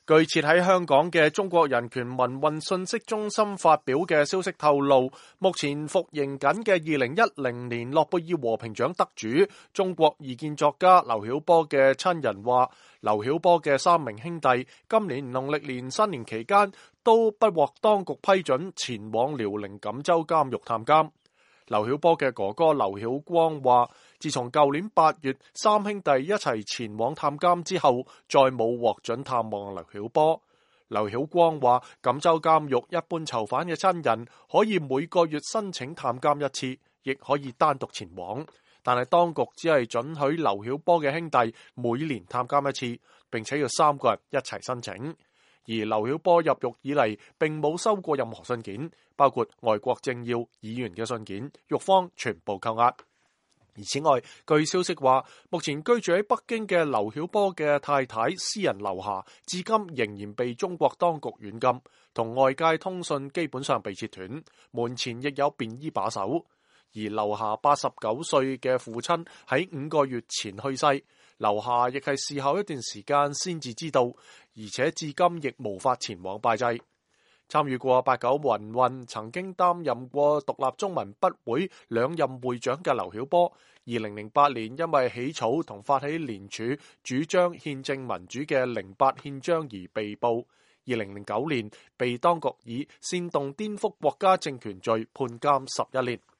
據設喺香港嘅中國人權民運信息中心發表嘅消息透露，目前服刑緊嘅2010年諾貝爾和平獎得主、中國異見作家劉曉波嘅親人話，劉曉波嘅3名兄弟今年農曆年新年期間都不獲當局批准前往遼寧錦州監獄探監。劉曉波嘅哥哥劉曉光話，自從舊年8月3兄弟一齊前往探監之後，再冇獲准探望劉曉波。劉曉光話，錦州監獄一般囚犯嘅親人可以每個月申請探監一次，亦可以單獨前往，但係當局只係准許劉曉波嘅兄弟每年探監一次，並且要3個人一齊申請。而劉曉波入獄以嚟，並冇收過任何信件，包括外國政要、議員嘅信件，獄方全部扣押。而此外，據消息話，目前居住喺北京嘅劉曉波嘅太太詩人劉霞，至今仍然被中國當局軟禁，同外界通訊基本上被切斷，門前亦有便衣把守。而劉霞89歲嘅父親喺5個月前去世，劉霞亦係事後一段時間先至知道，而且至今亦無法前往拜祭。參與過89民運，曾經擔任過獨立中文筆會2任會長嘅劉曉波，2008年因為起草同發起聯署主張憲政民主嘅08憲章而被捕，2009年被當局以煽動顛覆國家政權罪判監11年。